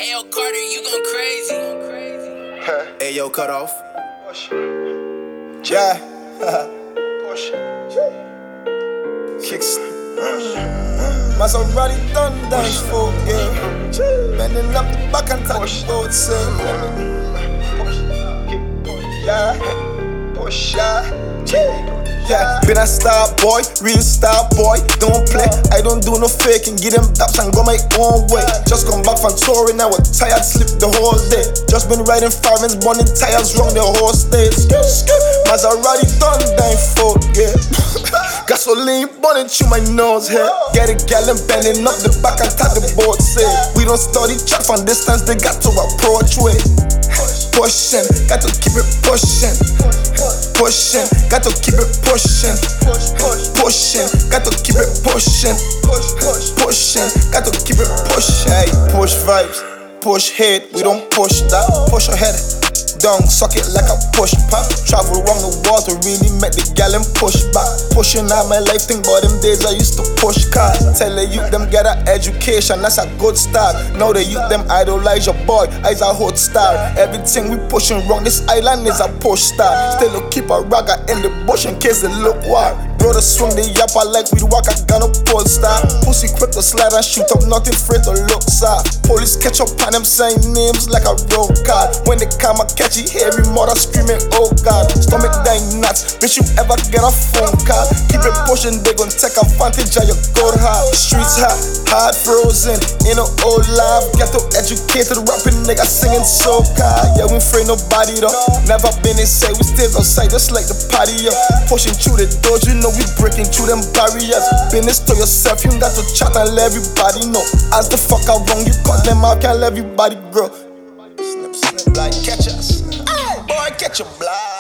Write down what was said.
Ayo, Carter, you going crazy. Ayo, cut off. Push. Yeah. Push. Kicks. Maserati done dance for yeah. Bending up the back and touch the boat say. Push. Keep push. Yeah. Push. Yeah, been a star boy, real star boy. Don't play, I don't do no faking. Get them daps and go my own way. Just come back from touring, I was tired, sleep the whole day. Just been riding foreigns, burning tires wrong the whole state. Maserati done dying for yeah. Gasoline burning through my nose here. Get a gallon bending up the back and tap the board say. We don't study chat from distance, they got to approach way. Pushing, got to keep it pushing. Pushing, got to keep it pushing. Pushing, got to keep it pushing. Pushing, got to keep it pushing. Hey, push vibes, push head, we don't push that. Push ahead, down, suck it like a push pop. Travel around the world to really make the gallon push back. Pushing out my life, think about them days I used to push cars. Tell the youth them get an education, that's a good start. Now the youth them idolize your boy, I's a hot star. Everything we pushing wrong, this island is a push star. Still keep a ragga in the bush in case they look wild. Brother swing the yapper like we walk a gun up pole star. Pussy quick to slide and shoot up, nothing afraid to look soft. Police catch up on them saying names like a road card. When they come a catch it, heavy mother screaming, oh God. Stomach dying nuts, bitch you ever get a phone call. Keep it pushing, they gon' take advantage of your gold heart. Streets hot, hard frozen, in an old life. Ghetto educated, rapping nigga singing soca. Yeah, we afraid nobody though. Never been inside, we stays outside just like the patio. Pushing through the doors, you know we breaking through them barriers. Business to yourself, you got to chat and let everybody know. As the fuck I wrong, you cut them out, can't let everybody grow. Snip, snip, like catch us. Boy, catch your blood.